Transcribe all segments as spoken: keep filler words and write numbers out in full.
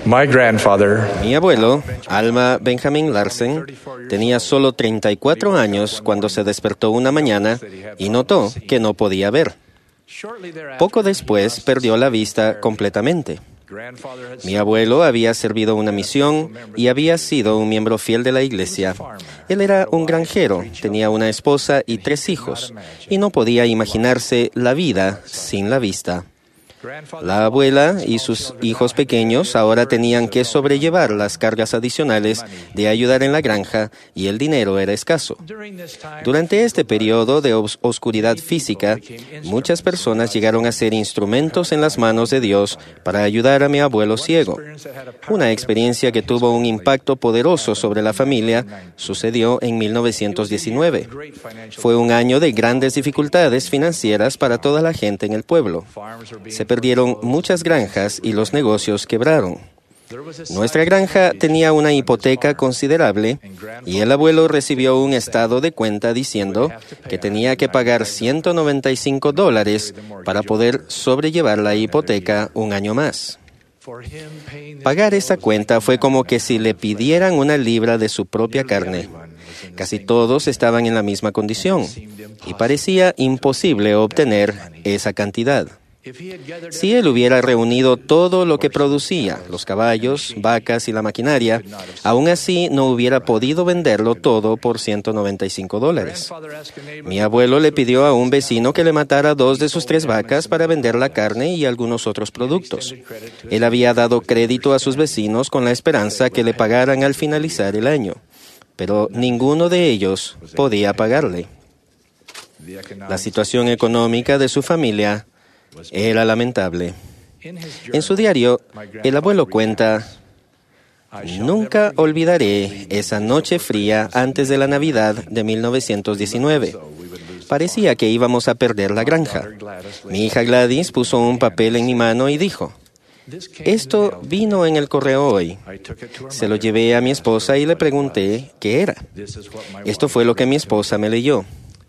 My grandfather, Mi abuelo, Alma Benjamin Larsen, tenía solo treinta y cuatro años cuando se despertó una mañana y notó que no podía ver. Poco después perdió la vista completamente. Mi abuelo había servido una misión y había sido un miembro fiel de la iglesia. Él era un granjero, tenía una esposa y tres hijos, y no podía imaginarse la vida sin la vista. La abuela y sus hijos pequeños ahora tenían que sobrellevar las cargas adicionales de ayudar en la granja y el dinero era escaso. Durante este periodo de os- oscuridad física, muchas personas llegaron a ser instrumentos en las manos de Dios para ayudar a mi abuelo ciego. Una experiencia que tuvo un impacto poderoso sobre la familia sucedió en mil novecientos diecinueve. Fue un año de grandes dificultades financieras para toda la gente en el pueblo. Se perdieron muchas granjas y los negocios quebraron. Nuestra granja tenía una hipoteca considerable y el abuelo recibió un estado de cuenta diciendo que tenía que pagar ciento noventa y cinco dólares para poder sobrellevar la hipoteca un año más. Pagar esa cuenta fue como que si le pidieran una libra de su propia carne. Casi todos estaban en la misma condición y parecía imposible obtener esa cantidad. Si él hubiera reunido todo lo que producía, los caballos, vacas y la maquinaria, aún así no hubiera podido venderlo todo por ciento noventa y cinco dólares. Mi abuelo le pidió a un vecino que le matara dos de sus tres vacas para vender la carne y algunos otros productos. Él había dado crédito a sus vecinos con la esperanza que le pagaran al finalizar el año, pero ninguno de ellos podía pagarle. La situación económica de su familia era lamentable. En su diario, el abuelo cuenta: nunca olvidaré esa noche fría antes de la Navidad de mil novecientos diecinueve. Parecía que íbamos a perder la granja. Mi hija Gladys puso un papel en mi mano y dijo: esto vino en el correo hoy. Se lo llevé a mi esposa y le pregunté qué era. Esto fue lo que mi esposa me leyó.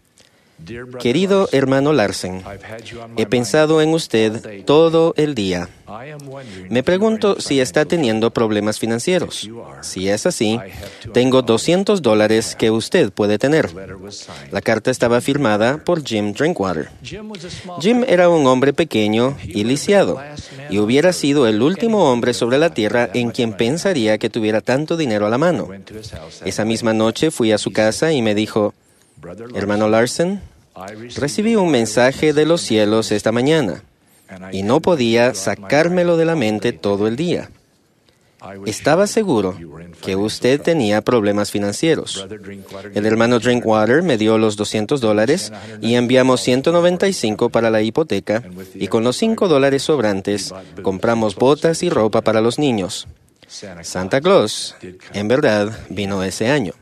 Querido hermano Larsen, he pensado en usted todo el día. Me pregunto si está teniendo problemas financieros. Si es así, tengo doscientos dólares que usted puede tener. La carta estaba firmada por Jim Drinkwater. Jim era un hombre pequeño y lisiado, y hubiera sido el último hombre sobre la tierra en quien pensaría que tuviera tanto dinero a la mano. Esa misma noche fui a su casa y me dijo: hermano Larsen, recibí un mensaje de los cielos esta mañana y no podía sacármelo de la mente todo el día. Estaba seguro que usted tenía problemas financieros. El hermano Drinkwater me dio los doscientos dólares y enviamos ciento noventa y cinco para la hipoteca y con los cinco dólares sobrantes compramos botas y ropa para los niños. Santa Claus, en verdad, vino ese año.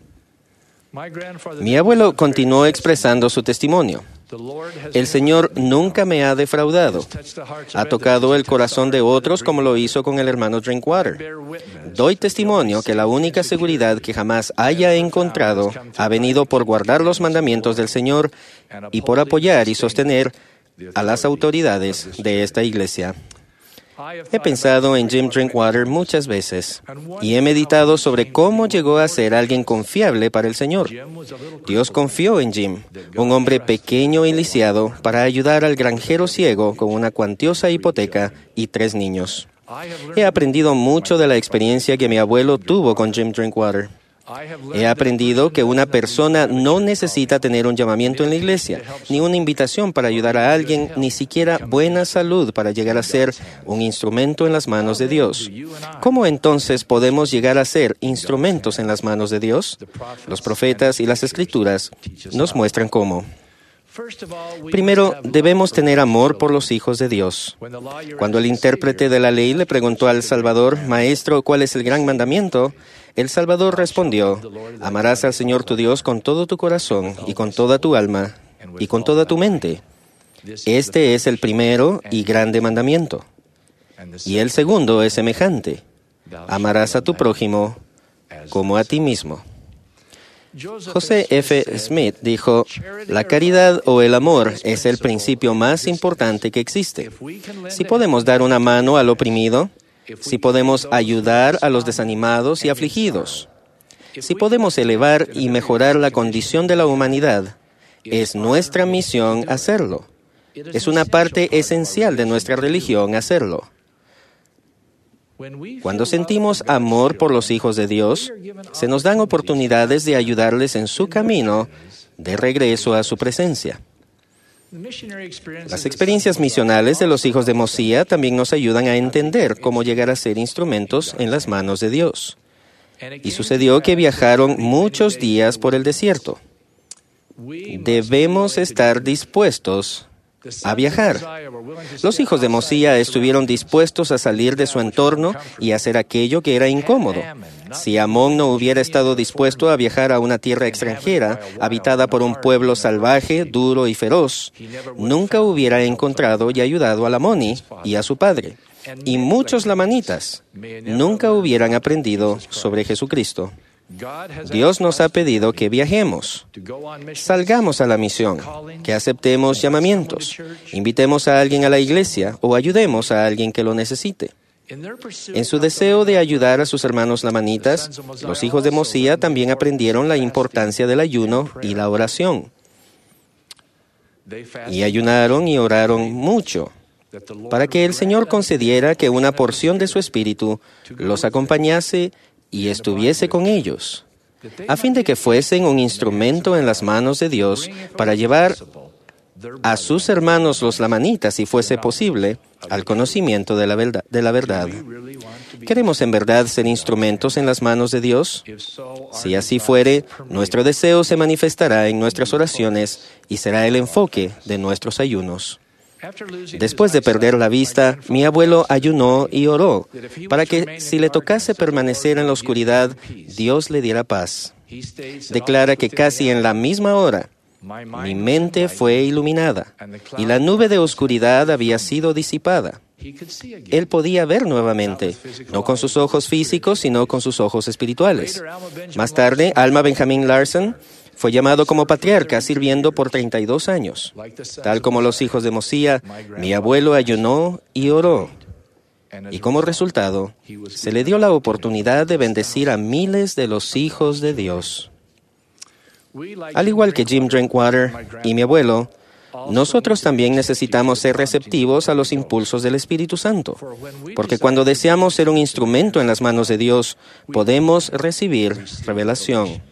Mi abuelo continuó expresando su testimonio. El Señor nunca me ha defraudado. Ha tocado el corazón de otros como lo hizo con el hermano Drinkwater. Doy testimonio que la única seguridad que jamás haya encontrado ha venido por guardar los mandamientos del Señor y por apoyar y sostener a las autoridades de esta iglesia. He pensado en Jim Drinkwater muchas veces y he meditado sobre cómo llegó a ser alguien confiable para el Señor. Dios confió en Jim, un hombre pequeño y lisiado, para ayudar al granjero ciego con una cuantiosa hipoteca y tres niños. He aprendido mucho de la experiencia que mi abuelo tuvo con Jim Drinkwater. He aprendido que una persona no necesita tener un llamamiento en la iglesia, ni una invitación para ayudar a alguien, ni siquiera buena salud para llegar a ser un instrumento en las manos de Dios. ¿Cómo entonces podemos llegar a ser instrumentos en las manos de Dios? Los profetas y las Escrituras nos muestran cómo. Primero, debemos tener amor por los hijos de Dios. Cuando el intérprete de la ley le preguntó al Salvador: Maestro, ¿cuál es el gran mandamiento?, el Salvador respondió: amarás al Señor tu Dios con todo tu corazón y con toda tu alma y con toda tu mente. Este es el primero y grande mandamiento. Y el segundo es semejante: amarás a tu prójimo como a ti mismo. José F. Smith dijo: la caridad o el amor es el principio más importante que existe. Si podemos dar una mano al oprimido, si podemos ayudar a los desanimados y afligidos, si podemos elevar y mejorar la condición de la humanidad, es nuestra misión hacerlo. Es una parte esencial de nuestra religión hacerlo. Cuando sentimos amor por los hijos de Dios, se nos dan oportunidades de ayudarles en su camino de regreso a su presencia. Las experiencias misionales de los hijos de Mosía también nos ayudan a entender cómo llegar a ser instrumentos en las manos de Dios. Y sucedió que viajaron muchos días por el desierto. Debemos estar dispuestos a viajar. Los hijos de Mosía estuvieron dispuestos a salir de su entorno y hacer aquello que era incómodo. Si Amón no hubiera estado dispuesto a viajar a una tierra extranjera, habitada por un pueblo salvaje, duro y feroz, nunca hubiera encontrado y ayudado a Lamoni y a su padre. Y muchos lamanitas nunca hubieran aprendido sobre Jesucristo. Dios nos ha pedido que viajemos, salgamos a la misión, que aceptemos llamamientos, invitemos a alguien a la iglesia o ayudemos a alguien que lo necesite. En su deseo de ayudar a sus hermanos lamanitas, los hijos de Mosía también aprendieron la importancia del ayuno y la oración. Y ayunaron y oraron mucho, para que el Señor concediera que una porción de su espíritu los acompañase y estuviese con ellos, a fin de que fuesen un instrumento en las manos de Dios para llevar a sus hermanos los lamanitas, si fuese posible, al conocimiento de la verdad. De la verdad. ¿Queremos en verdad ser instrumentos en las manos de Dios? Si así fuere, nuestro deseo se manifestará en nuestras oraciones y será el enfoque de nuestros ayunos. Después de perder la vista, mi abuelo ayunó y oró para que si le tocase permanecer en la oscuridad, Dios le diera paz. Declara que casi en la misma hora, mi mente fue iluminada y la nube de oscuridad había sido disipada. Él podía ver nuevamente, no con sus ojos físicos, sino con sus ojos espirituales. Más tarde, Alma Benjamin Larsen fue llamado como patriarca, sirviendo por treinta y dos años. Tal como los hijos de Mosía, mi abuelo ayunó y oró. Y como resultado, se le dio la oportunidad de bendecir a miles de los hijos de Dios. Al igual que Jim Drinkwater y mi abuelo, nosotros también necesitamos ser receptivos a los impulsos del Espíritu Santo, porque cuando deseamos ser un instrumento en las manos de Dios, podemos recibir revelación.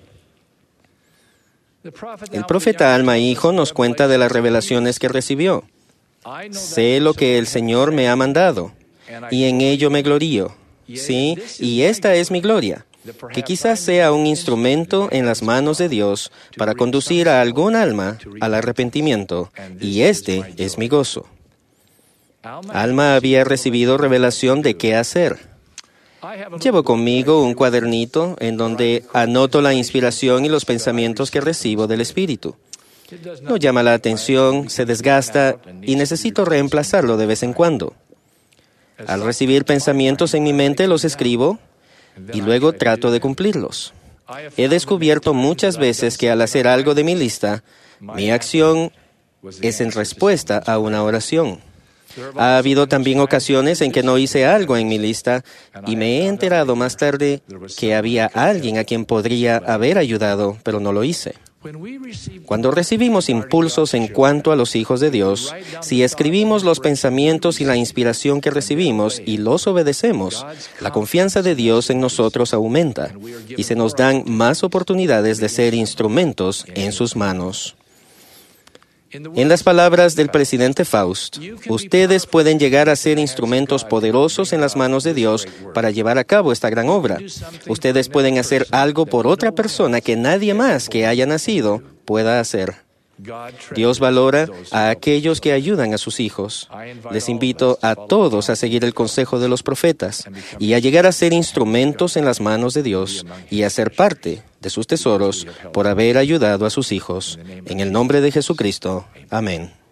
El profeta Alma Hijo nos cuenta de las revelaciones que recibió. Sé lo que el Señor me ha mandado, y en ello me glorío. Sí, y esta es mi gloria, que quizás sea un instrumento en las manos de Dios para conducir a algún alma al arrepentimiento, y este es mi gozo. Alma había recibido revelación de qué hacer. Llevo conmigo un cuadernito en donde anoto la inspiración y los pensamientos que recibo del Espíritu. No llama la atención, se desgasta y necesito reemplazarlo de vez en cuando. Al recibir pensamientos en mi mente, los escribo y luego trato de cumplirlos. He descubierto muchas veces que al hacer algo de mi lista, mi acción es en respuesta a una oración. Ha habido también ocasiones en que no hice algo en mi lista y me he enterado más tarde que había alguien a quien podría haber ayudado, pero no lo hice. Cuando recibimos impulsos en cuanto a los hijos de Dios, si escribimos los pensamientos y la inspiración que recibimos y los obedecemos, la confianza de Dios en nosotros aumenta y se nos dan más oportunidades de ser instrumentos en sus manos. En las palabras del presidente Faust, ustedes pueden llegar a ser instrumentos poderosos en las manos de Dios para llevar a cabo esta gran obra. Ustedes pueden hacer algo por otra persona que nadie más que haya nacido pueda hacer. Dios valora a aquellos que ayudan a sus hijos. Les invito a todos a seguir el consejo de los profetas y a llegar a ser instrumentos en las manos de Dios y a ser parte de sus tesoros por haber ayudado a sus hijos. En el nombre de Jesucristo. Amén.